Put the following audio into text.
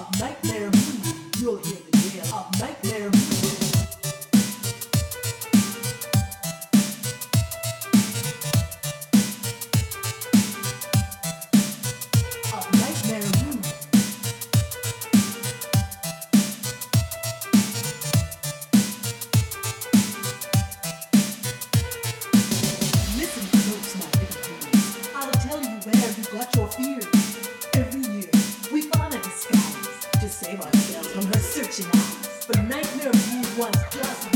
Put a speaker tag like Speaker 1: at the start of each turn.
Speaker 1: of nightmare movie. You'll hear the tale of nightmare movie. Of nightmare movie. Listen close, my little friends. I'll tell you where you got your fears. Every year, we find a disguise to save ourselves from her searching eyes. But nightmare movie once just